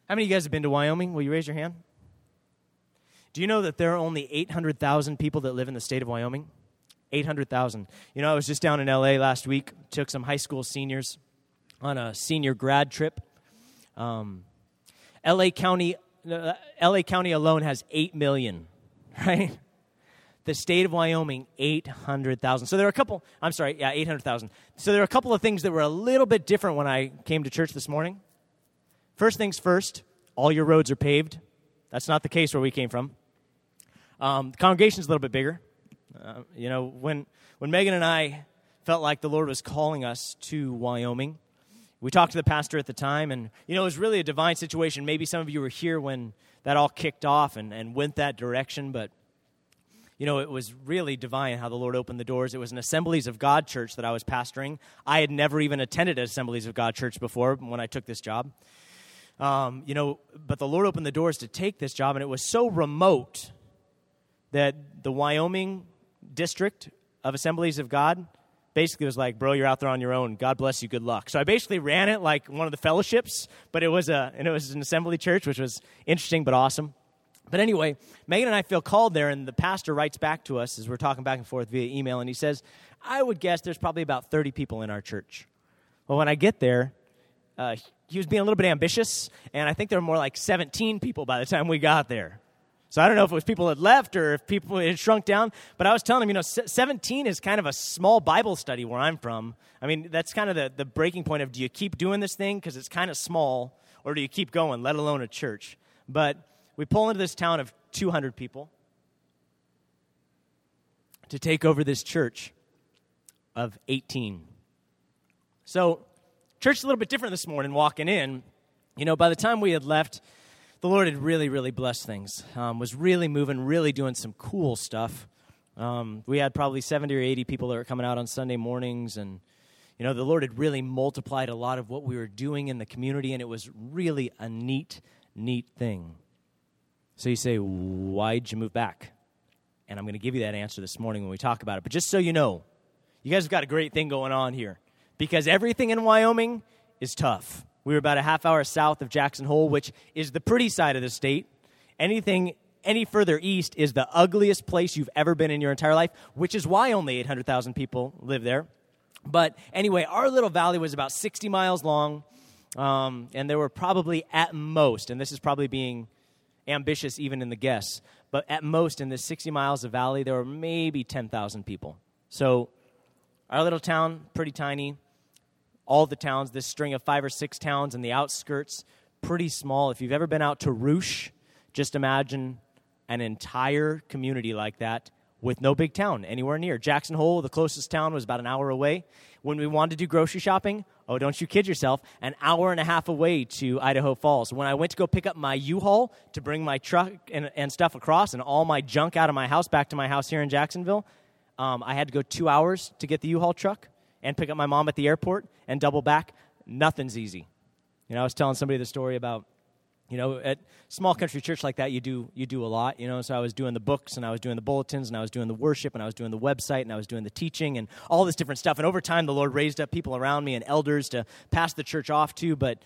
How many of you guys have been to Wyoming? Will you raise your hand? Do you know that there are only 800,000 people that live in the state of Wyoming? 800,000. You know, I was just down in L.A. last week, took some high school seniors on a senior grad trip. L.A. County alone has 8 million, right? The state of Wyoming, 800,000. So there are 800,000. So there are a couple of things that were a little bit different when I came to church this morning. First things first, all your roads are paved. That's not the case where we came from. The congregation's a little bit bigger. When Megan and I felt like the Lord was calling us to Wyoming, we talked to the pastor at the time, and, it was really a divine situation. Maybe some of you were here when that all kicked off and went that direction, but, it was really divine how the Lord opened the doors. It was an Assemblies of God church that I was pastoring. I had never even attended an Assemblies of God church before when I took this job. But the Lord opened the doors to take this job, and it was so remote that the Wyoming district of Assemblies of God basically was like, bro, you're out there on your own. God bless you. Good luck. So I basically ran it like one of the fellowships, but it was an assembly church, which was interesting but awesome. But anyway, Megan and I feel called there, and the pastor writes back to us as we're talking back and forth via email, and he says, I would guess there's probably about 30 people in our church. Well, when I get there, he was being a little bit ambitious, and I think there were more like 17 people by the time we got there. So I don't know if it was people that left or if people had shrunk down, but I was telling him, 17 is kind of a small Bible study where I'm from. I mean, that's kind of the breaking point of, do you keep doing this thing because it's kind of small, or do you keep going, let alone a church? But we pull into this town of 200 people to take over this church of 18. So church is a little bit different this morning walking in. By the time we had left, the Lord had really, really blessed things, was really moving, really doing some cool stuff. We had probably 70 or 80 people that were coming out on Sunday mornings, and, the Lord had really multiplied a lot of what we were doing in the community, and it was really a neat thing. So you say, why'd you move back? And I'm going to give you that answer this morning when we talk about it. But just so you know, you guys have got a great thing going on here, because everything in Wyoming is tough. We were about a half hour south of Jackson Hole, which is the pretty side of the state. Anything any further east is the ugliest place you've ever been in your entire life, which is why only 800,000 people live there. But anyway, our little valley was about 60 miles long, and there were probably at most, and this is probably being ambitious even in the guess, but at most in this 60 miles of valley, there were maybe 10,000 people. So our little town, pretty tiny. All the towns, this string of 5 or 6 towns in the outskirts, pretty small. If you've ever been out to Rouge, just imagine an entire community like that with no big town anywhere near. Jackson Hole, the closest town, was about an hour away. When we wanted to do grocery shopping, oh, don't you kid yourself, an hour and a half away to Idaho Falls. When I went to go pick up my U-Haul to bring my truck and stuff across and all my junk out of my house back to my house here in Jacksonville, I had to go 2 hours to get the U-Haul truck and pick up my mom at the airport and double back. Nothing's easy. I was telling somebody the story about, at small country church like that, you do a lot, so I was doing the books, and I was doing the bulletins, and I was doing the worship, and I was doing the website, and I was doing the teaching, and all this different stuff. And over time, the Lord raised up people around me and elders to pass the church off to, but,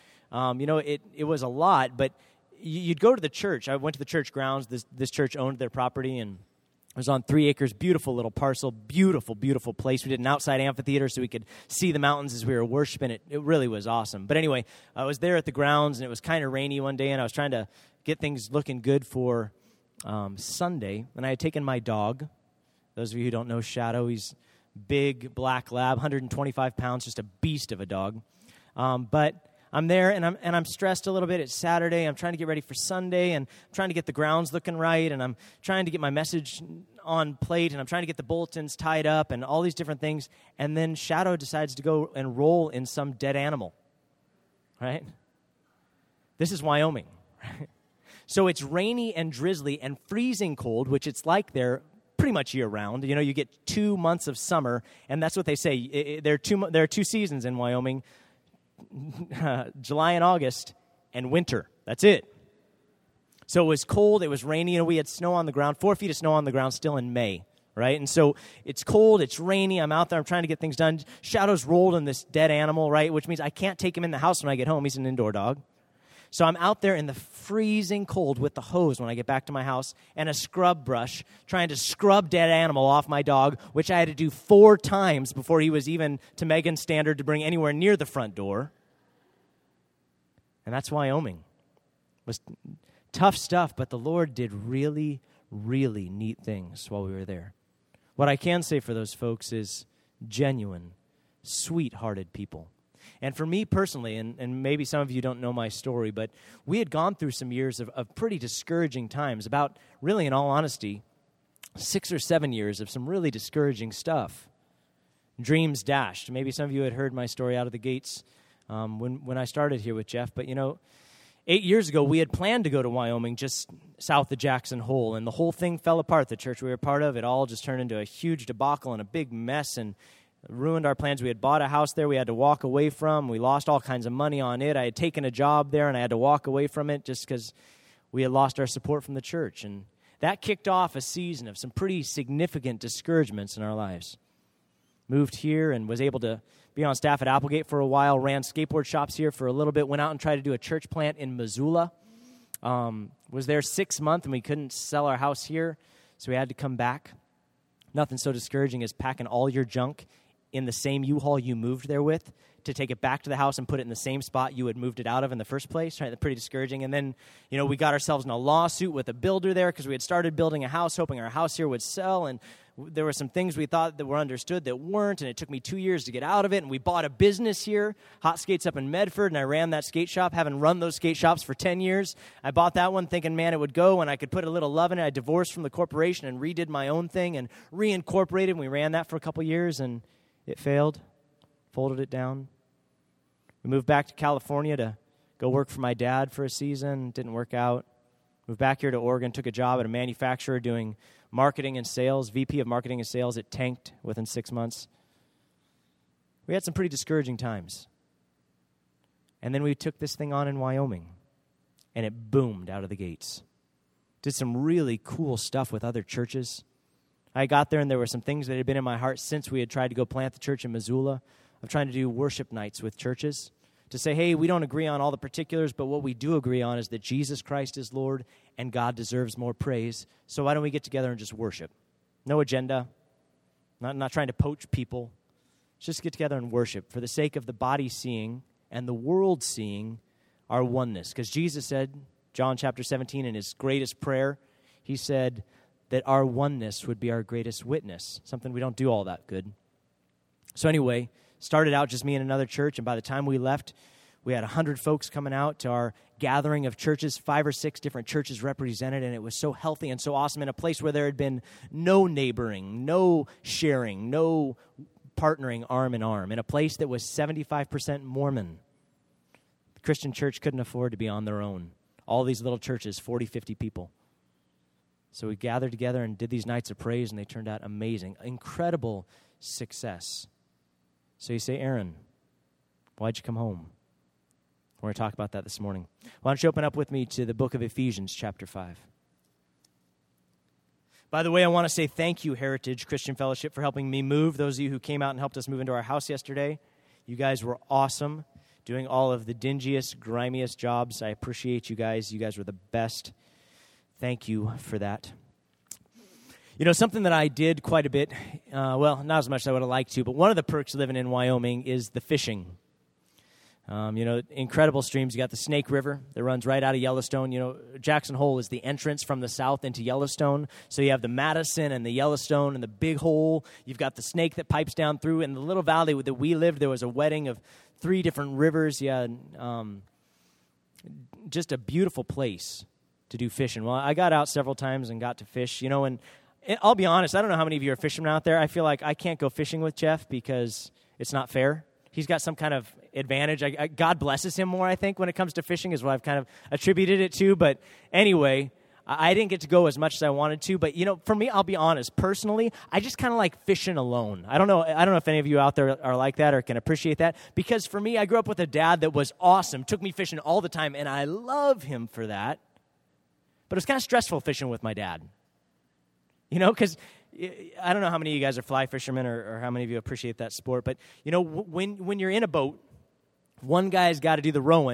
it was a lot. But you'd go to the church. I went to the church grounds. This church owned their property, and it was on 3 acres, beautiful little parcel, beautiful, beautiful place. We did an outside amphitheater so we could see the mountains as we were worshiping. It really was awesome. But anyway, I was there at the grounds, and it was kind of rainy one day, and I was trying to get things looking good for Sunday. And I had taken my dog. Those of you who don't know Shadow, he's big, black lab, 125 pounds, just a beast of a dog. But I'm there, and I'm stressed a little bit. It's Saturday. I'm trying to get ready for Sunday, and I'm trying to get the grounds looking right, and I'm trying to get my message on plate, and I'm trying to get the bulletins tied up, and all these different things. And then Shadow decides to go and roll in some dead animal, right? This is Wyoming. So it's rainy and drizzly and freezing cold, which it's like there pretty much year-round. You get 2 months of summer, and that's what they say. There are 2 seasons in Wyoming, July and August, and winter. That's it. So it was cold, it was rainy, we had snow on the ground, 4 feet of snow on the ground still in May, right? And so it's cold, it's rainy, I'm out there, I'm trying to get things done. Shadow's rolled in this dead animal, right? Which means I can't take him in the house when I get home. He's an indoor dog. So I'm out there in the freezing cold with the hose when I get back to my house and a scrub brush trying to scrub dead animal off my dog, which I had to do 4 times before he was even to Megan's standard to bring anywhere near the front door. And that's Wyoming. It was tough stuff, but the Lord did really, really neat things while we were there. What I can say for those folks is genuine, sweet-hearted people. And for me personally, and maybe some of you don't know my story, but we had gone through some years of pretty discouraging times, about, really in all honesty, 6 or 7 years of some really discouraging stuff. Dreams dashed. Maybe some of you had heard my story out of the gates when I started here with Jeff, but 8 years ago, we had planned to go to Wyoming just south of Jackson Hole, and the whole thing fell apart. The church we were part of, it all just turned into a huge debacle and a big mess, and ruined our plans. We had bought a house there we had to walk away from. We lost all kinds of money on it. I had taken a job there, and I had to walk away from it just because we had lost our support from the church. And that kicked off a season of some pretty significant discouragements in our lives. Moved here and was able to be on staff at Applegate for a while, ran skateboard shops here for a little bit, went out and tried to do a church plant in Missoula. Was there 6 months, and we couldn't sell our house here, so we had to come back. Nothing so discouraging as packing all your junk in the same U-Haul you moved there with to take it back to the house and put it in the same spot you had moved it out of in the first place, right? Pretty discouraging. And then, we got ourselves in a lawsuit with a builder there because we had started building a house, hoping our house here would sell, and there were some things we thought that were understood that weren't, and it took me 2 years to get out of it, and we bought a business here, Hot Skates up in Medford, and I ran that skate shop, having run those skate shops for 10 years. I bought that one thinking, man, it would go, and I could put a little love in it. I divorced from the corporation and redid my own thing and reincorporated, and we ran that for a couple years, and it failed, folded it down. We moved back to California to go work for my dad for a season. Didn't work out. Moved back here to Oregon, took a job at a manufacturer doing marketing and sales, VP of marketing and sales. It tanked within 6 months. We had some pretty discouraging times. And then we took this thing on in Wyoming, and it boomed out of the gates. Did some really cool stuff with other churches. I got there, and there were some things that had been in my heart since we had tried to go plant the church in Missoula, of trying to do worship nights with churches, to say, hey, we don't agree on all the particulars, but what we do agree on is that Jesus Christ is Lord and God deserves more praise, so why don't we get together and just worship? No agenda, not trying to poach people. Just get together and worship for the sake of the body seeing and the world seeing our oneness. Because Jesus said, John chapter 17, in his greatest prayer, he said that our oneness would be our greatest witness, something we don't do all that good. So anyway, started out just me and another church, and by the time we left, we had 100 folks coming out to our gathering of churches, 5 or 6 different churches represented, and it was so healthy and so awesome in a place where there had been no neighboring, no sharing, no partnering arm in arm, in a place that was 75% Mormon. The Christian church couldn't afford to be on their own. All these little churches, 40, 50 people. So we gathered together and did these nights of praise, and they turned out amazing. Incredible success. So you say, Aaron, why'd you come home? We're going to talk about that this morning. Why don't you open up with me to the book of Ephesians, chapter 5. By the way, I want to say thank you, Heritage Christian Fellowship, for helping me move. Those of you who came out and helped us move into our house yesterday, you guys were awesome, doing all of the dingiest, grimiest jobs. I appreciate you guys. You guys were the best. Thank you for that. Something that I did quite a bit, not as much as I would have liked to, but one of the perks of living in Wyoming is the fishing. Incredible streams. You got the Snake River that runs right out of Yellowstone. Jackson Hole is the entrance from the south into Yellowstone. So you have the Madison and the Yellowstone and the Big Hole. You've got the Snake that pipes down through. In the little valley that we lived, there was a wedding of 3 different rivers. You had just a beautiful place to do fishing. Well, I got out several times and got to fish, and I'll be honest, I don't know how many of you are fishermen out there. I feel like I can't go fishing with Jeff because it's not fair. He's got some kind of advantage. God blesses him more, I think, when it comes to fishing is what I've kind of attributed it to. But anyway, I didn't get to go as much as I wanted to. But, for me, I'll be honest. Personally, I just kind of like fishing alone. I don't know if any of you out there are like that or can appreciate that. Because for me, I grew up with a dad that was awesome, took me fishing all the time, and I love him for that. But it was kind of stressful fishing with my dad. Because I don't know how many of you guys are fly fishermen or how many of you appreciate that sport. But, when you're in a boat, one guy's got to do the rowing,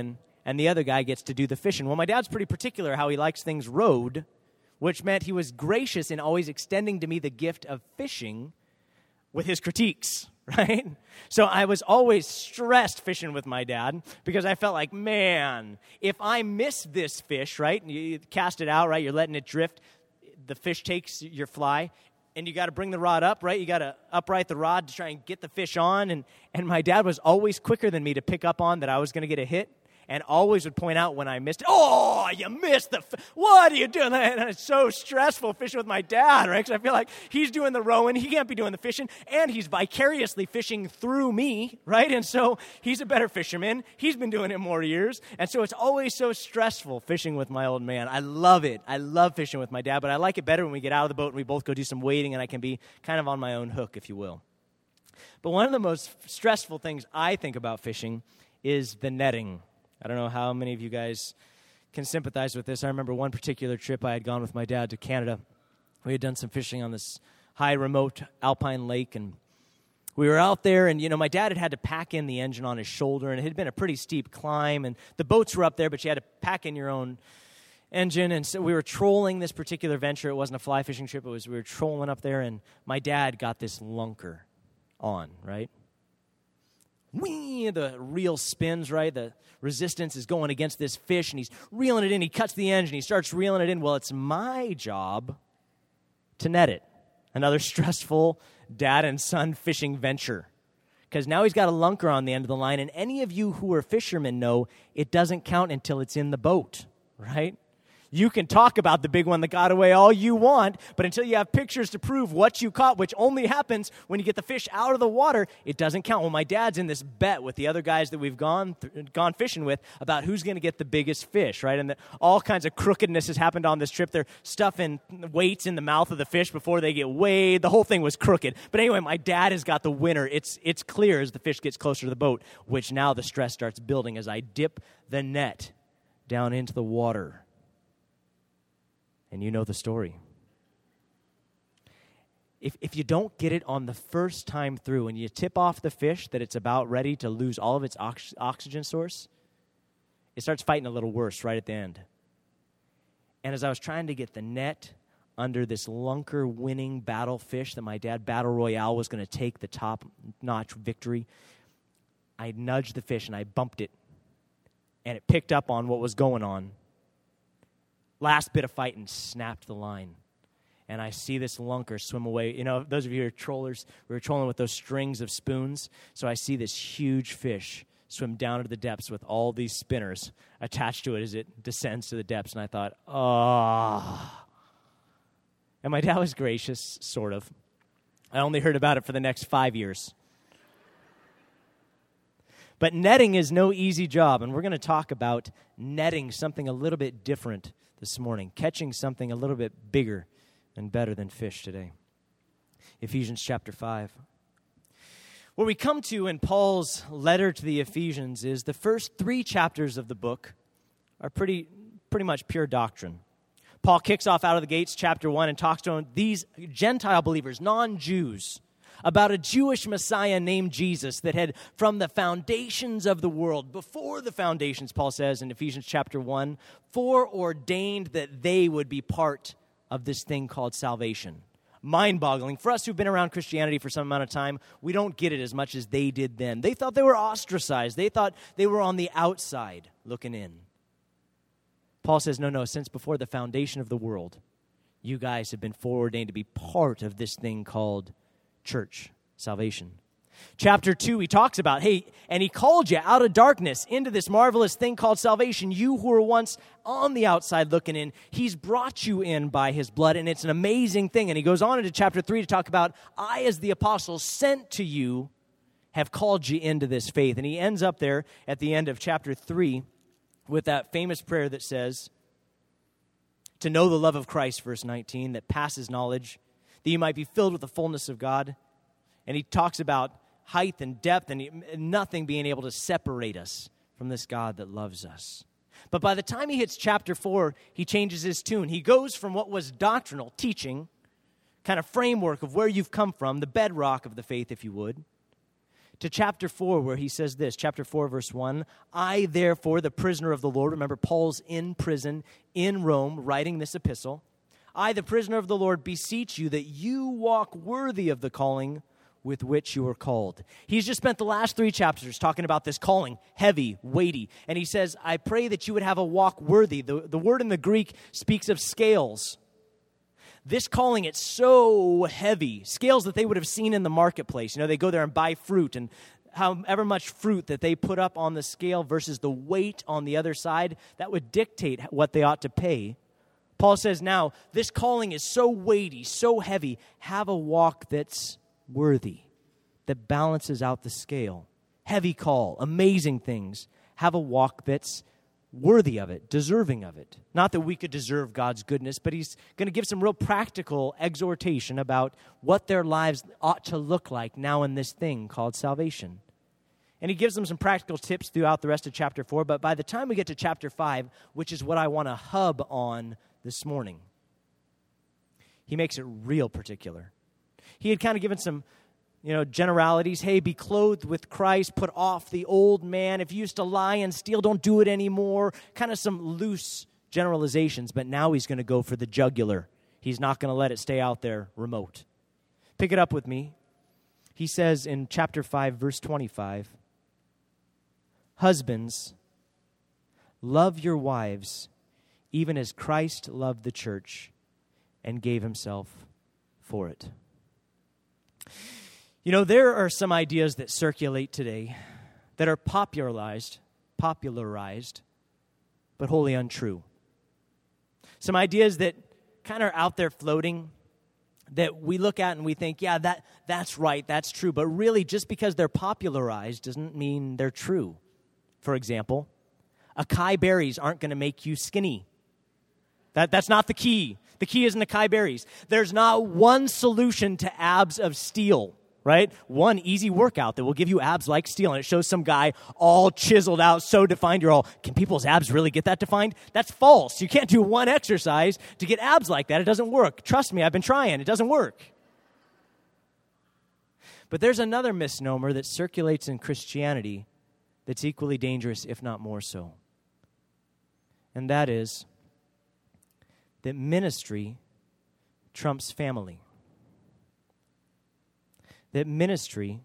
and the other guy gets to do the fishing. Well, my dad's pretty particular how he likes things rowed, which meant he was gracious in always extending to me the gift of fishing with his critiques, right? So I was always stressed fishing with my dad because I felt like, man, if I miss this fish, right, and you cast it out, right, you're letting it drift, the fish takes your fly, and you got to bring the rod up, right? You got to upright the rod to try and get the fish on, and my dad was always quicker than me to pick up on that I was going to get a hit, and always would point out when I missed it. Oh, you missed what are you doing? And it's so stressful fishing with my dad, right? Because I feel like he's doing the rowing, he can't be doing the fishing, and he's vicariously fishing through me, right? And so he's a better fisherman. He's been doing it more years, and so it's always so stressful fishing with my old man. I love it. I love fishing with my dad, but I like it better when we get out of the boat and we both go do some wading, and I can be kind of on my own hook, if you will. But one of the most stressful things I think about fishing is the netting. I don't know how many of you guys can sympathize with this. I remember one particular trip I had gone with my dad to Canada. We had done some fishing on this high, remote alpine lake, and we were out there, and, my dad had to pack in the engine on his shoulder, and it had been a pretty steep climb, and the boats were up there, but you had to pack in your own engine, and so we were trolling this particular venture. It wasn't a fly fishing trip. We were trolling up there, and my dad got this lunker on, right? Whee! The reel spins, right? The resistance is going against this fish, and he's reeling it in. He cuts the engine. He starts reeling it in. Well, it's my job to net it. Another stressful dad and son fishing venture. Because now he's got a lunker on the end of the line, and any of you who are fishermen know it doesn't count until it's in the boat, right? You can talk about the big one that got away all you want, but until you have pictures to prove what you caught, which only happens when you get the fish out of the water, it doesn't count. Well, my dad's in this bet with the other guys that we've gone fishing with about who's going to get the biggest fish, right? And all kinds of crookedness has happened on this trip. They're stuffing weights in the mouth of the fish before they get weighed. The whole thing was crooked. But anyway, my dad has got the winner. It's clear as the fish gets closer to the boat, which now the stress starts building as I dip the net down into the water. And you know the story. If you don't get it on the first time through and you tip off the fish that it's about ready to lose all of its oxygen source, it starts fighting a little worse right at the end. And as I was trying to get the net under this lunker winning battle fish that my dad Battle Royale was going to take the top-notch victory, I nudged the fish and I bumped it. And it picked up on what was going on. Last bit of fight and snapped the line. And I see this lunker swim away. Those of you who are trollers, we were trolling with those strings of spoons. So I see this huge fish swim down into the depths with all these spinners attached to it as it descends to the depths. And I thought, oh. And my dad was gracious, sort of. I only heard about it for the next 5 years. But netting is no easy job, and we're going to talk about netting something a little bit different this morning, catching something a little bit bigger and better than fish today. Ephesians chapter 5. What we come to in Paul's letter to the Ephesians is the first 3 chapters of the book are pretty much pure doctrine. Paul kicks off out of the gates, chapter 1, and talks to these Gentile believers, non-Jews, about a Jewish Messiah named Jesus that had, from the foundations of the world, before the foundations, Paul says in Ephesians chapter 1, foreordained that they would be part of this thing called salvation. Mind-boggling. For us who've been around Christianity for some amount of time, we don't get it as much as they did then. They thought they were ostracized. They thought they were on the outside looking in. Paul says, no, since before the foundation of the world, you guys have been foreordained to be part of this thing called church, salvation. Chapter 2, he talks about, and he called you out of darkness into this marvelous thing called salvation. You who were once on the outside looking in, he's brought you in by his blood, and it's an amazing thing. And he goes on into chapter 3 to talk about, I, as the apostle sent to you, have called you into this faith. And he ends up there at the end of chapter 3 with that famous prayer that says, to know the love of Christ, verse 19, that passes knowledge, that you might be filled with the fullness of God. And he talks about height and depth and nothing being able to separate us from this God that loves us. But by the time he hits chapter 4, he changes his tune. He goes from what was doctrinal, teaching, kind of framework of where you've come from, the bedrock of the faith, if you would, to chapter 4, where he says this, chapter 4, verse 1, I, therefore, the prisoner of the Lord, remember, Paul's in prison in Rome writing this epistle, I, the prisoner of the Lord, beseech you that you walk worthy of the calling with which you are called. He's just spent the last 3 chapters talking about this calling, heavy, weighty. And he says, I pray that you would have a walk worthy. The word in the Greek speaks of scales. This calling, it's so heavy. Scales that they would have seen in the marketplace. You know, they go there and buy fruit, and however much fruit that they put up on the scale versus the weight on the other side, that would dictate what they ought to pay. Paul says now, this calling is so weighty, so heavy, have a walk that's worthy, that balances out the scale. Heavy call, amazing things. Have a walk that's worthy of it, deserving of it. Not that we could deserve God's goodness, but he's going to give some real practical exhortation about what their lives ought to look like now in this thing called salvation. And he gives them some practical tips throughout the rest of chapter 4, but by the time we get to chapter 5, which is what I want to hub on this morning, he makes it real particular. He had kind of given some, generalities. Hey, be clothed with Christ, put off the old man. If you used to lie and steal, don't do it anymore. Kind of some loose generalizations, but now he's going to go for the jugular. He's not going to let it stay out there remote. Pick it up with me. He says in chapter 5, verse 25, husbands, love your wives, even as Christ loved the church and gave himself for it. There are some ideas that circulate today that are popularized, but wholly untrue. Some ideas that kind of are out there floating that we look at and we think, yeah, that's right, that's true. But really, just because they're popularized doesn't mean they're true. For example, acai berries aren't going to make you skinny. That's not the key. The key isn't acai berries. There's not one solution to abs of steel, right? One easy workout that will give you abs like steel. And it shows some guy all chiseled out, so defined. You're all, can people's abs really get that defined? That's false. You can't do one exercise to get abs like that. It doesn't work. Trust me, I've been trying. It doesn't work. But there's another misnomer that circulates in Christianity that's equally dangerous, if not more so. And that is that ministry trumps family. That ministry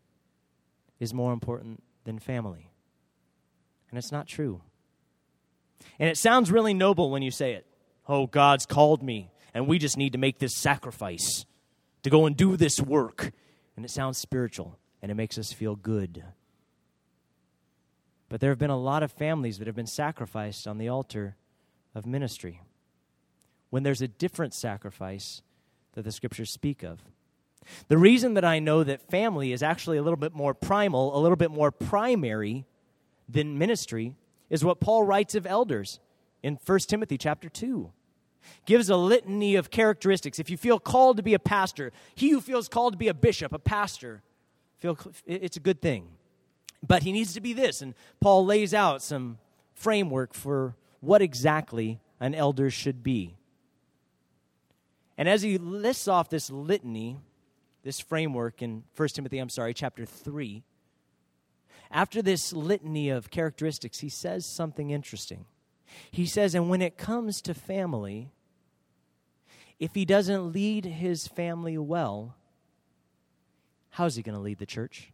is more important than family. And it's not true. And it sounds really noble when you say it. Oh, God's called me, and we just need to make this sacrifice to go and do this work. And it sounds spiritual, and it makes us feel good. But there have been a lot of families that have been sacrificed on the altar of ministry, when there's a different sacrifice that the Scriptures speak of. The reason that I know that family is actually a little bit more primal, a little bit more primary than ministry, is what Paul writes of elders in 1 Timothy chapter 2. Gives a litany of characteristics. If you feel called to be a pastor, he who feels called to be a bishop, a pastor, it's a good thing. But he needs to be this, and Paul lays out some framework for what exactly an elder should be. And as he lists off this litany, this framework in 1 Timothy, chapter 3, after this litany of characteristics, he says something interesting. He says, and when it comes to family, if he doesn't lead his family well, how's he going to lead the church?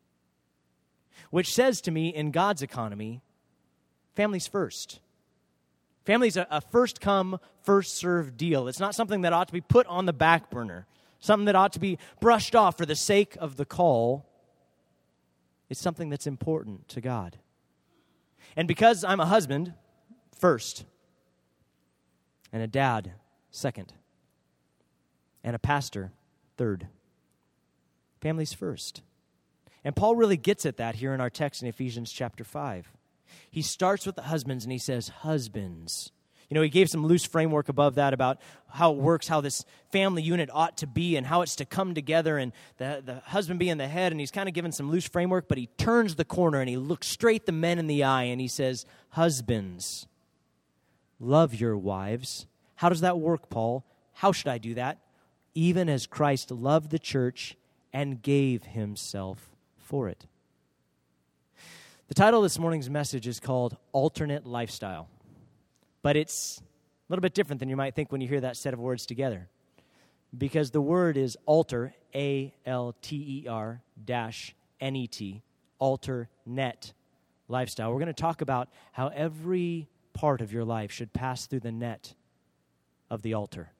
Which says to me, in God's economy, family's first. Family's a first-come, first-served deal. It's not something that ought to be put on the back burner, something that ought to be brushed off for the sake of the call. It's something that's important to God. And because I'm a husband, first, and a dad, second, and a pastor, third, family's first. And Paul really gets at that here in our text in Ephesians chapter 5. He starts with the husbands and he says, husbands. He gave some loose framework above that about how it works, how this family unit ought to be and how it's to come together, and the husband being the head, and he's kind of given some loose framework, but he turns the corner and he looks straight the men in the eye and he says, husbands, love your wives. How does that work, Paul? How should I do that? Even as Christ loved the church and gave himself for it. The title of this morning's message is called Alternate Lifestyle, but it's a little bit different than you might think when you hear that set of words together, because the word is alter, A-L-T-E-R -N-E-T, alternate lifestyle. We're going to talk about how every part of your life should pass through the net of the altar.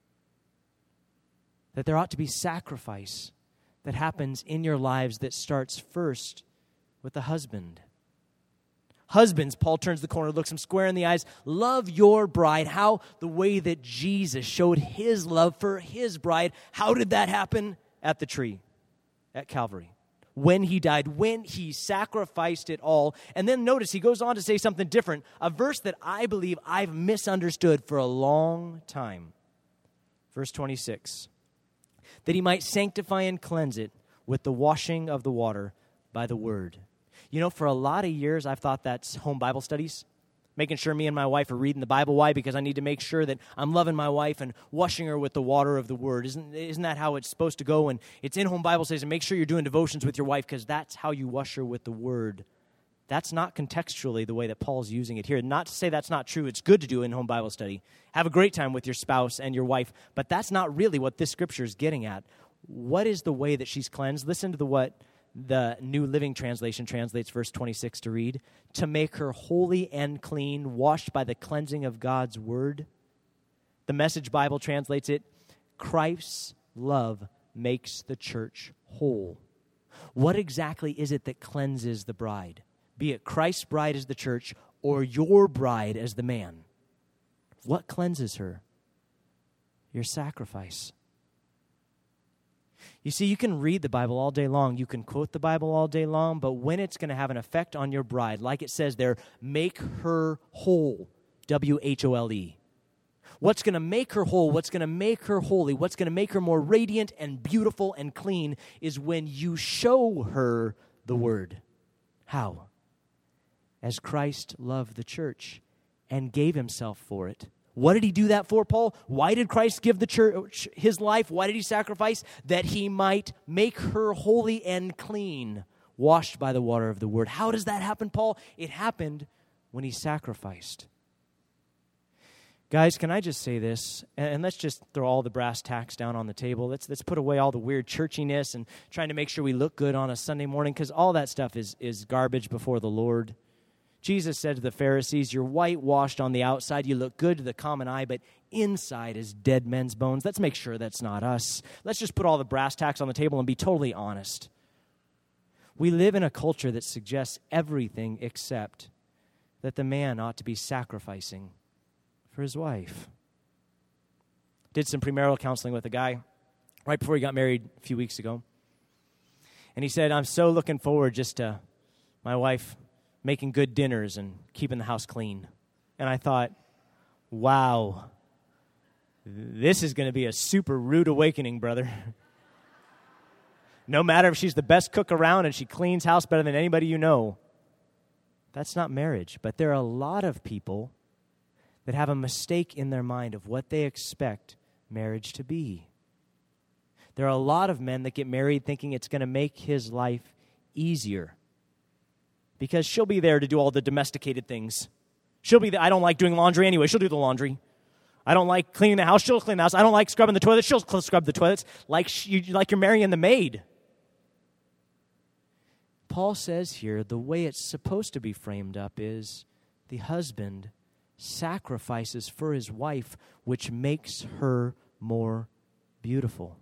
That there ought to be sacrifice that happens in your lives that starts first with the husband. Husbands, Paul turns the corner, looks him square in the eyes. Love your bride. How? The way that Jesus showed his love for his bride. How did that happen? At the tree, at Calvary. When he died, when he sacrificed it all. And then notice he goes on to say something different, a verse that I believe I've misunderstood for a long time. Verse 26, that he might sanctify and cleanse it with the washing of the water by the word. You know, for a lot of years, I've thought that's home Bible studies, making sure me and my wife are reading the Bible. Why? Because I need to make sure that I'm loving my wife and washing her with the water of the word. Isn't that how it's supposed to go? And it's in home Bible studies, and make sure you're doing devotions with your wife because that's how you wash her with the word. That's not contextually the way that Paul's using it here. Not to say that's not true. It's good to do in home Bible study. Have a great time with your spouse and your wife, but that's not really what this scripture is getting at. What is the way that she's cleansed? Listen to what the New Living Translation translates verse 26 to read. To make her holy and clean, washed by the cleansing of God's word. The Message Bible translates it, Christ's love makes the church whole. What exactly is it that cleanses the bride? Be it Christ's bride as the church or your bride as the man. What cleanses her? Your sacrifice. You see, you can read the Bible all day long. You can quote the Bible all day long, but when it's going to have an effect on your bride, like it says there, make her whole, W-H-O-L-E. What's going to make her whole, what's going to make her holy, what's going to make her more radiant and beautiful and clean is when you show her the word. How? As Christ loved the church and gave himself for it. What did he do that for, Paul? Why did Christ give the church his life? Why did he sacrifice? That he might make her holy and clean, washed by the water of the word. How does that happen, Paul? It happened when he sacrificed. Guys, can I just say this? And let's just throw all the brass tacks down on the table. Let's put away all the weird churchiness and trying to make sure we look good on a Sunday morning, because all that stuff is garbage before the Lord. Jesus said to the Pharisees, you're whitewashed on the outside, you look good to the common eye, but inside is dead men's bones. Let's make sure that's not us. Let's just put all the brass tacks on the table and be totally honest. We live in a culture that suggests everything except that the man ought to be sacrificing for his wife. Did some premarital counseling with a guy right before he got married a few weeks ago. And he said, I'm so looking forward just to my wife making good dinners and keeping the house clean. And I thought, wow, this is going to be a super rude awakening, brother. No matter if she's the best cook around and she cleans house better than anybody you know. That's not marriage. But there are a lot of people that have a mistake in their mind of what they expect marriage to be. There are a lot of men that get married thinking it's going to make his life easier. Because she'll be there to do all the domesticated things. She'll be there. I don't like doing laundry anyway. She'll do the laundry. I don't like cleaning the house. She'll clean the house. I don't like scrubbing the toilets. She'll scrub the toilets. Like you're marrying the maid. Paul says here, the way it's supposed to be framed up is the husband sacrifices for his wife, which makes her more beautiful.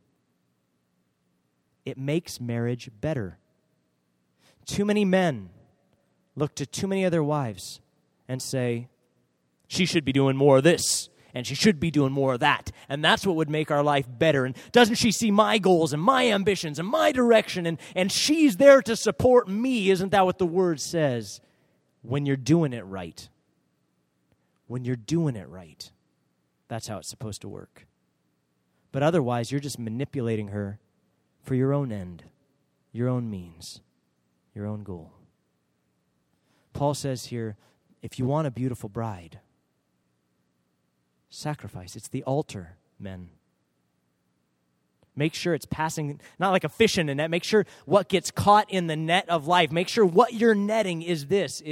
It makes marriage better. Too many men look to too many other wives and say, she should be doing more of this, and she should be doing more of that, and that's what would make our life better, and doesn't she see my goals and my ambitions and my direction, and she's there to support me? Isn't that what the word says? When you're doing it right. When you're doing it right. That's how it's supposed to work. But otherwise, you're just manipulating her for your own end, your own means, your own goal. Paul says here, if you want a beautiful bride, sacrifice. It's the altar, men. Make sure it's passing, not like a fish in a net. Make sure what gets caught in the net of life. Make sure what you're netting is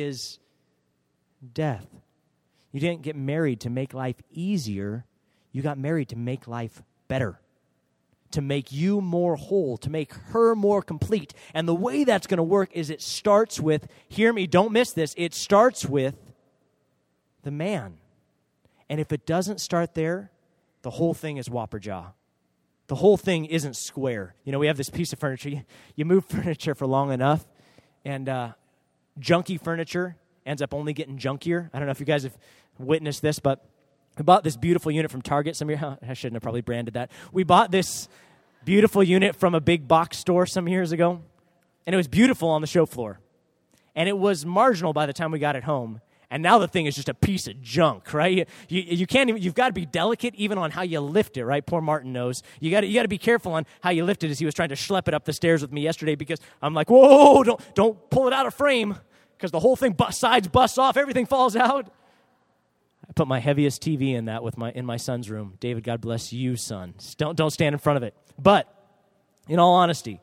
death. You didn't get married to make life easier. You got married to make life better, to make you more whole, to make her more complete. And the way that's going to work is it starts with, hear me, don't miss this, it starts with the man. And if it doesn't start there, the whole thing is whopper jaw. The whole thing isn't square. You know, we have this piece of furniture. You move furniture for long enough, and junky furniture ends up only getting junkier. I don't know if you guys have witnessed this, but we bought this beautiful unit from Target. Some of you, I shouldn't have probably branded that. We bought this beautiful unit from a big box store some years ago, and it was beautiful on the show floor. And it was marginal by the time we got it home. And now the thing is just a piece of junk, right? You can't even, you've got to be delicate even on how you lift it, right? Poor Martin knows. You got to be careful on how you lift it, as he was trying to schlep it up the stairs with me yesterday, because I'm like, whoa, don't pull it out of frame, because the whole thing sides busts off, everything falls out. I put my heaviest TV in that in my son's room. David, God bless you, son. Don't stand in front of it. But in all honesty,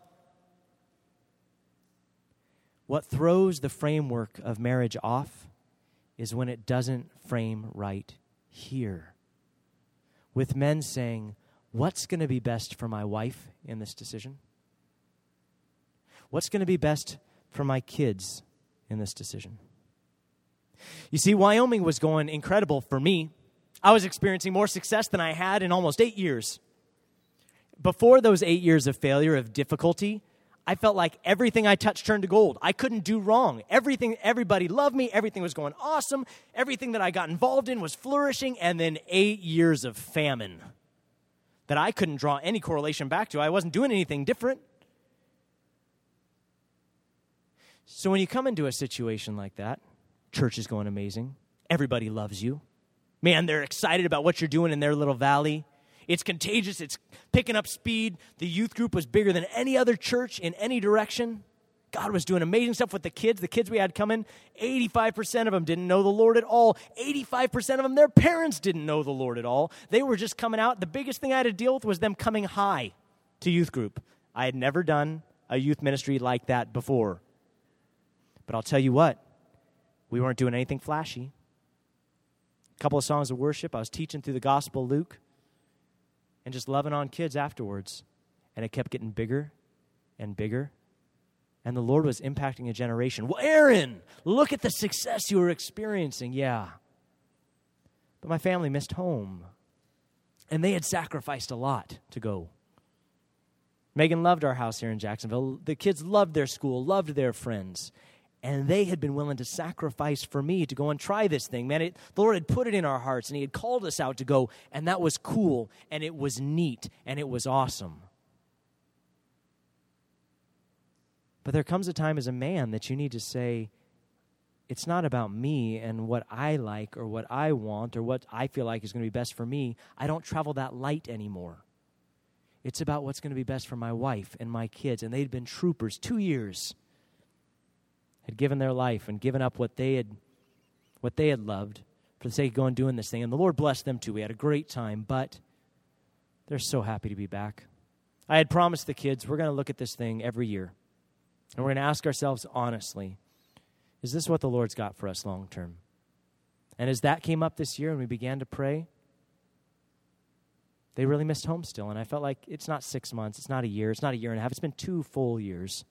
what throws the framework of marriage off is when it doesn't frame right here. With men saying, what's going to be best for my wife in this decision? What's going to be best for my kids in this decision? You see, Wyoming was going incredible for me. I was experiencing more success than I had in almost 8 years. Before those 8 years of failure, of difficulty, I felt like everything I touched turned to gold. I couldn't do wrong. Everybody loved me. Everything was going awesome. Everything that I got involved in was flourishing. And then 8 years of famine that I couldn't draw any correlation back to. I wasn't doing anything different. So when you come into a situation like that, church is going amazing. Everybody loves you. Man, they're excited about what you're doing in their little valley. It's contagious. It's picking up speed. The youth group was bigger than any other church in any direction. God was doing amazing stuff with the kids. The kids we had come in, 85% of them didn't know the Lord at all. 85% of them, their parents didn't know the Lord at all. They were just coming out. The biggest thing I had to deal with was them coming high to youth group. I had never done a youth ministry like that before. But I'll tell you what, we weren't doing anything flashy. A couple of songs of worship. I was teaching through the Gospel of Luke. And just loving on kids afterwards. And it kept getting bigger and bigger. And the Lord was impacting a generation. Well, Aaron, look at the success you were experiencing. Yeah. But my family missed home. And they had sacrificed a lot to go. Megan loved our house here in Jacksonville. The kids loved their school, loved their friends. And they had been willing to sacrifice for me to go and try this thing. Man, the Lord had put it in our hearts, and he had called us out to go, and that was cool, and it was neat, and it was awesome. But there comes a time as a man that you need to say, it's not about me and what I like or what I want or what I feel like is going to be best for me. I don't travel that light anymore. It's about what's going to be best for my wife and my kids, and they'd been troopers 2 years. Had given their life and given up what they had loved for the sake of going and doing this thing. And the Lord blessed them too. We had a great time, but they're so happy to be back. I had promised the kids we're going to look at this thing every year. And we're going to ask ourselves honestly, is this what the Lord's got for us long term? And as that came up this year and we began to pray, they really missed home still. And I felt like it's not 6 months, it's not a year, it's not a year and a half, it's been 2 full years.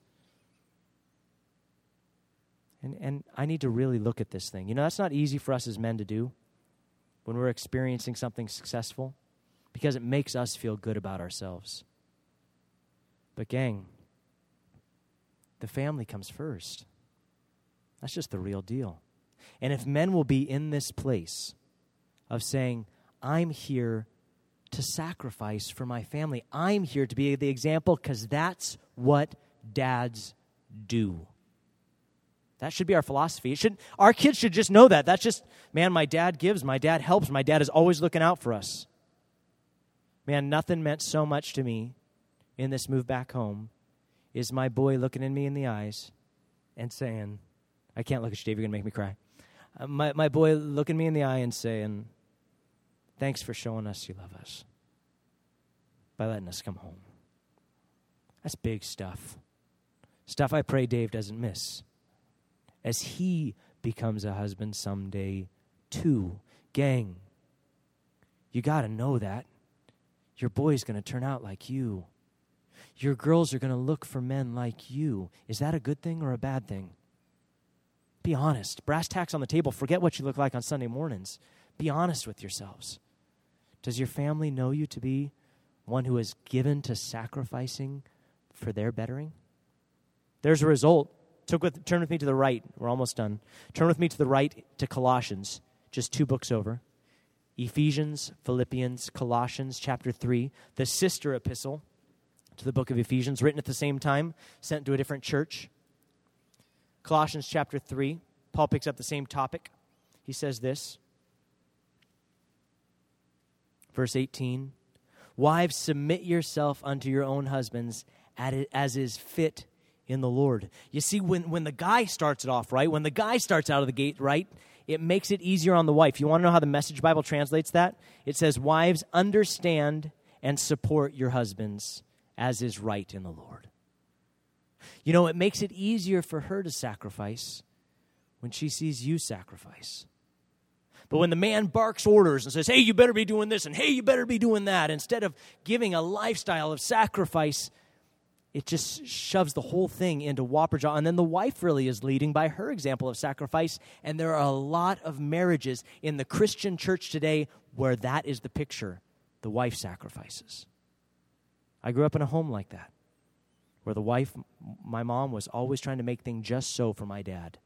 And I need to really look at this thing. You know, that's not easy for us as men to do when we're experiencing something successful because it makes us feel good about ourselves. But gang, the family comes first. That's just the real deal. And if men will be in this place of saying, I'm here to sacrifice for my family. I'm here to be the example because that's what dads do. That should be our philosophy. Our kids should just know that. That's just, man, my dad gives, my dad helps, my dad is always looking out for us. Man, nothing meant so much to me in this move back home is my boy looking in me in the eyes and saying, I can't look at you, Dave, you're going to make me cry. My boy looking me in the eye and saying, thanks for showing us you love us by letting us come home. That's big stuff. Stuff I pray Dave doesn't miss as he becomes a husband someday too. Gang, you got to know that. Your boy's going to turn out like you. Your girls are going to look for men like you. Is that a good thing or a bad thing? Be honest. Brass tacks on the table. Forget what you look like on Sunday mornings. Be honest with yourselves. Does your family know you to be one who is given to sacrificing for their bettering? There's a result. Turn with me to the right. We're almost done. Turn with me to the right to Colossians, just 2 books over. Ephesians, Philippians, Colossians, chapter 3, the sister epistle to the book of Ephesians, written at the same time, sent to a different church. Colossians chapter 3, Paul picks up the same topic. He says this, verse 18, "Wives, submit yourself unto your own husbands as is fit in the Lord." You see, when the guy starts it off right, when the guy starts out of the gate right, it makes it easier on the wife. You want to know how the Message Bible translates that? It says, "Wives, understand and support your husbands as is right in the Lord." You know, it makes it easier for her to sacrifice when she sees you sacrifice. But when the man barks orders and says, "Hey, you better be doing this," and "Hey, you better be doing that," instead of giving a lifestyle of sacrifice, it just shoves the whole thing into whopper jaw. And then the wife really is leading by her example of sacrifice. And there are a lot of marriages in the Christian church today where that is the picture. The wife sacrifices. I grew up in a home like that, where the wife, my mom, was always trying to make things just so for my dad.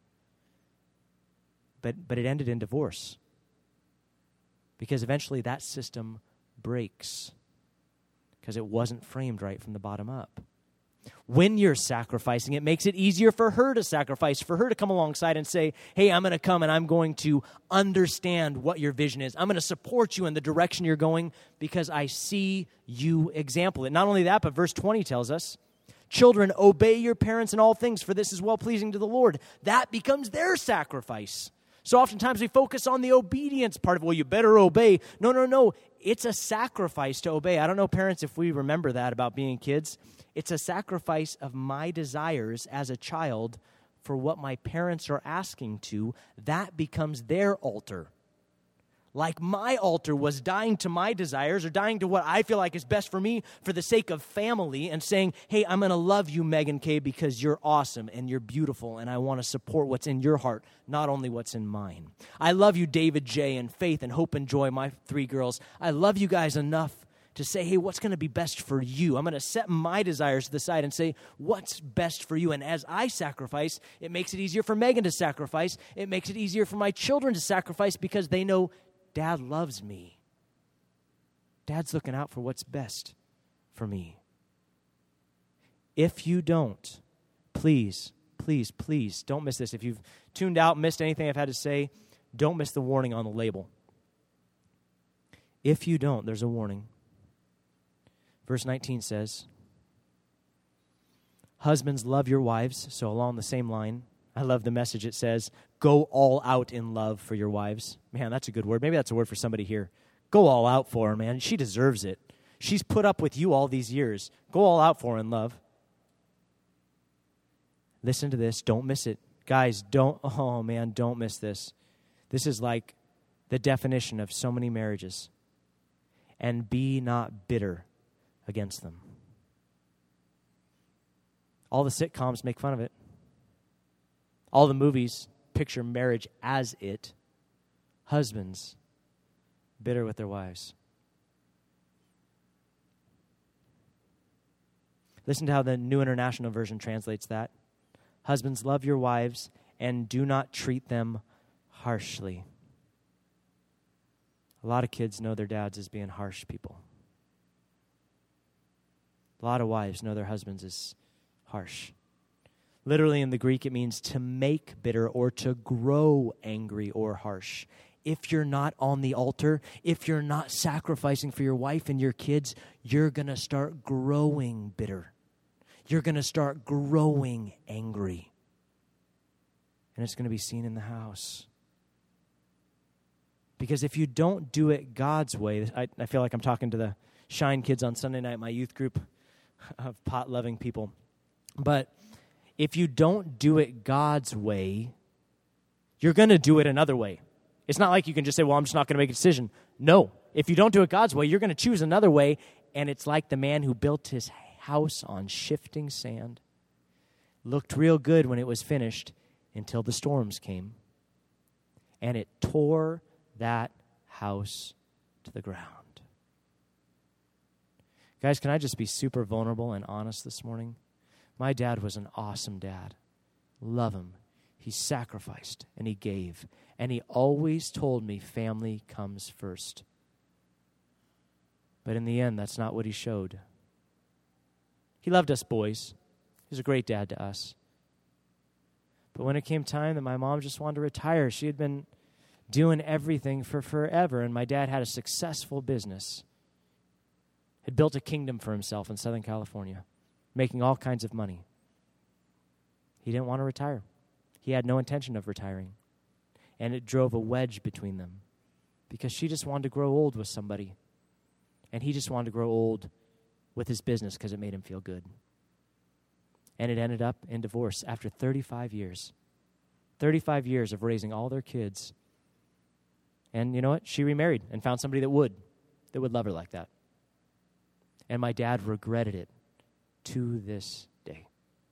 But it ended in divorce. Because eventually that system breaks. Because it wasn't framed right from the bottom up. When you're sacrificing, it makes it easier for her to sacrifice, for her to come alongside and say, "Hey, I'm going to come and I'm going to understand what your vision is. I'm going to support you in the direction you're going because I see you example it." Not only that, but verse 20 tells us, "Children, obey your parents in all things, for this is well-pleasing to the Lord." That becomes their sacrifice. So oftentimes we focus on the obedience part of, well, you better obey. No. It's a sacrifice to obey. I don't know, parents, if we remember that about being kids. It's a sacrifice of my desires as a child for what my parents are asking to. That becomes their altar. Like my altar was dying to my desires or dying to what I feel like is best for me for the sake of family and saying, "Hey, I'm going to love you, Megan Kay, because you're awesome and you're beautiful and I want to support what's in your heart, not only what's in mine. I love you, David J. and Faith and Hope and Joy, my 3 girls. I love you guys enough to say, hey, what's going to be best for you? I'm going to set my desires to the side and say, what's best for you? And as I sacrifice, it makes it easier for Megan to sacrifice. It makes it easier for my children to sacrifice because they know Dad loves me. Dad's looking out for what's best for me. If you don't, please don't miss this. If you've tuned out, missed anything I've had to say, don't miss the warning on the label. If you don't, there's a warning. Verse 19 says, "Husbands, love your wives." So along the same line, I love the message. It says, "Go all out in love for your wives." Man, that's a good word. Maybe that's a word for somebody here. Go all out for her, man. She deserves it. She's put up with you all these years. Go all out for her in love. Listen to this. Don't miss it. Guys, don't miss this. This is like the definition of so many marriages. "And be not bitter against them." All the sitcoms make fun of it. All the movies picture marriage as it. Husbands bitter with their wives. Listen to how the New International Version translates that. "Husbands, love your wives and do not treat them harshly." A lot of kids know their dads as being harsh people. A lot of wives know their husbands as harsh. Literally in the Greek, it means to make bitter or to grow angry or harsh. If you're not on the altar, if you're not sacrificing for your wife and your kids, you're going to start growing bitter. You're going to start growing angry. And it's going to be seen in the house. Because if you don't do it God's way, I feel like I'm talking to the Shine kids on Sunday night, my youth group. of pot-loving people. But if you don't do it God's way, you're going to do it another way. It's not like you can just say, well, I'm just not going to make a decision. No. If you don't do it God's way, you're going to choose another way, and it's like the man who built his house on shifting sand. Looked real good when it was finished until the storms came, and it tore that house to the ground. Guys, can I just be super vulnerable and honest this morning? My dad was an awesome dad. Love him. He sacrificed and he gave. And he always told me family comes first. But in the end, that's not what he showed. He loved us boys. He was a great dad to us. But when it came time that my mom just wanted to retire, she had been doing everything for forever, and my dad had a successful business. Had built a kingdom for himself in Southern California, making all kinds of money. He didn't want to retire. He had no intention of retiring. And it drove a wedge between them because she just wanted to grow old with somebody. And he just wanted to grow old with his business because it made him feel good. And it ended up in divorce after 35 years. 35 years of raising all their kids. And you know what? She remarried and found somebody that would love her like that. And my dad regretted it to this day.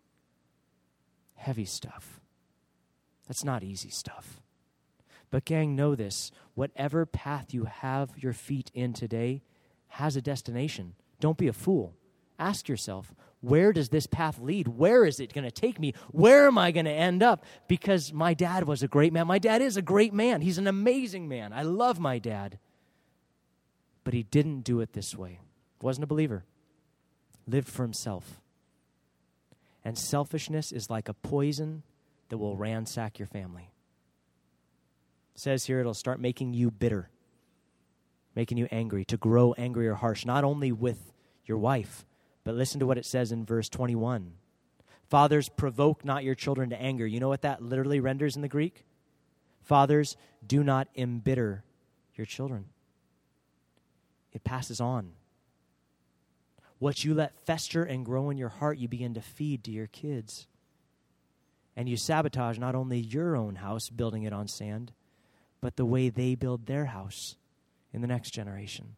Heavy stuff. That's not easy stuff. But gang, know this. Whatever path you have your feet in today has a destination. Don't be a fool. Ask yourself, where does this path lead? Where is it going to take me? Where am I going to end up? Because my dad was a great man. My dad is a great man. He's an amazing man. I love my dad. But he didn't do it this way. Wasn't a believer. Lived for himself. And selfishness is like a poison that will ransack your family. It says here it'll start making you bitter, making you angry, to grow angry or harsh, not only with your wife, but listen to what it says in verse 21. Fathers, provoke not your children to anger. You know what that literally renders in the Greek? Fathers, do not embitter your children. It passes on. What you let fester and grow in your heart, you begin to feed to your kids. And you sabotage not only your own house, building it on sand, but the way they build their house in the next generation.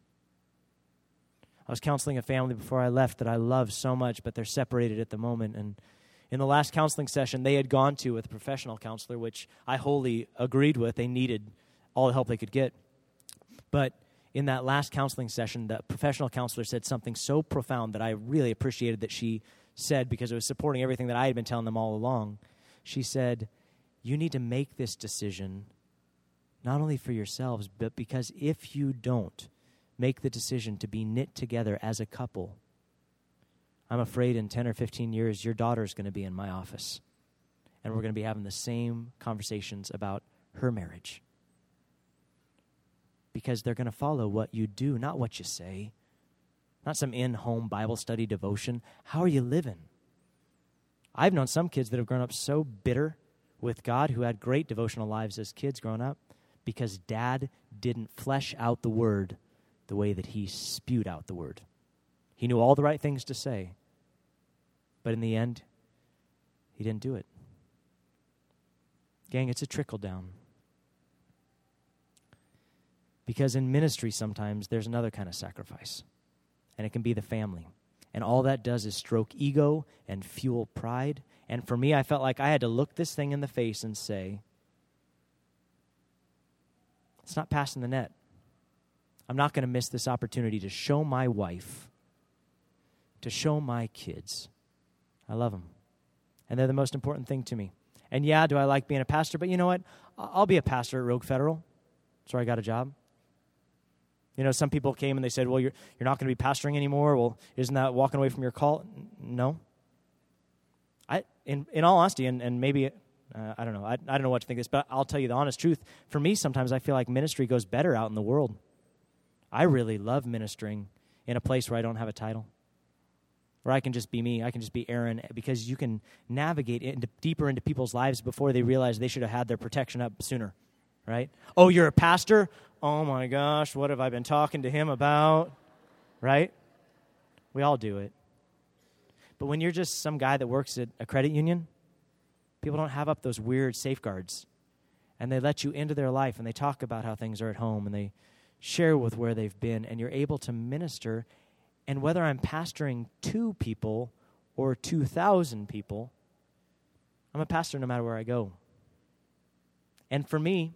I was counseling a family before I left that I love so much, but they're separated at the moment. And in the last counseling session they had gone to with a professional counselor, which I wholly agreed with. They needed all the help they could get. But in that last counseling session, the professional counselor said something so profound that I really appreciated that she said, because it was supporting everything that I had been telling them all along. She said, you need to make this decision not only for yourselves, but because if you don't make the decision to be knit together as a couple, I'm afraid in 10 or 15 years, your daughter's going to be in my office, and we're going to be having the same conversations about her marriage. Because they're going to follow what you do, not what you say. Not some in-home Bible study devotion. How are you living? I've known some kids that have grown up so bitter with God who had great devotional lives as kids growing up because dad didn't flesh out the word the way that he spewed out the word. He knew all the right things to say, but in the end, he didn't do it. Gang, it's a trickle down. Because in ministry sometimes there's another kind of sacrifice, and it can be the family. And all that does is stroke ego and fuel pride. And for me, I felt like I had to look this thing in the face and say, it's not passing the net. I'm not going to miss this opportunity to show my wife, to show my kids, I love them. And they're the most important thing to me. And yeah, do I like being a pastor? But you know what? I'll be a pastor at Rogue Federal. That's where I got a job. You know, some people came and they said, well, you're not going to be pastoring anymore. Well, isn't that walking away from your call? No. In all honesty, and maybe, I don't know. I don't know what to think of this, but I'll tell you the honest truth. For me, sometimes I feel like ministry goes better out in the world. I really love ministering in a place where I don't have a title, where I can just be me. I can just be Aaron, because you can navigate deeper into people's lives before they realize they should have had their protection up sooner, right? Oh, you're a pastor? Oh, my gosh, what have I been talking to him about, right? We all do it. But when you're just some guy that works at a credit union, people don't have up those weird safeguards. And they let you into their life, and they talk about how things are at home, and they share with where they've been, and you're able to minister. And whether I'm pastoring 2 people or 2,000 people, I'm a pastor no matter where I go. And for me,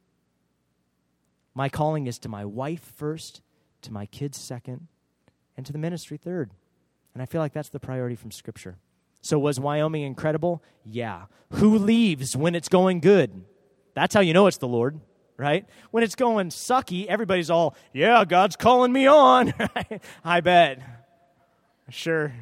my calling is to my wife first, to my kids second, and to the ministry third. And I feel like that's the priority from Scripture. So was Wyoming incredible? Yeah. Who leaves when it's going good? That's how you know it's the Lord, right? When it's going sucky, everybody's all, yeah, God's calling me on. I bet. Sure.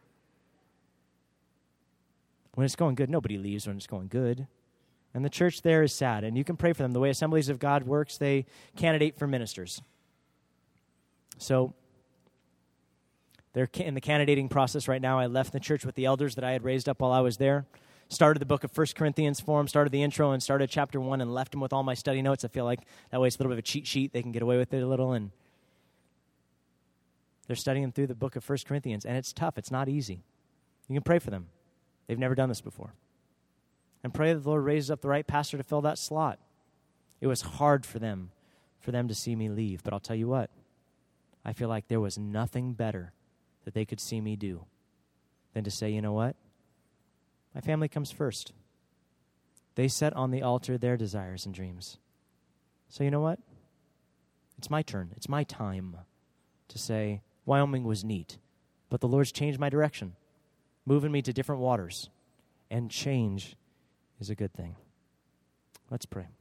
When it's going good, nobody leaves when it's going good. And the church there is sad, and you can pray for them. The way Assemblies of God works, they candidate for ministers. So they're in the candidating process right now. I left the church with the elders that I had raised up while I was there. Started the book of 1 Corinthians for them, started the intro, and started chapter 1, and left them with all my study notes. I feel like that way it's a little bit of a cheat sheet. They can get away with it a little, and they're studying through the book of 1 Corinthians, and it's tough. It's not easy. You can pray for them. They've never done this before. And pray that the Lord raises up the right pastor to fill that slot. It was hard for them to see me leave, but I'll tell you what, I feel like there was nothing better that they could see me do than to say, you know what? My family comes first. They set on the altar their desires and dreams. So you know what? It's my turn. It's my time to say, Wyoming was neat, but the Lord's changed my direction, moving me to different waters, and change is a good thing. Let's pray.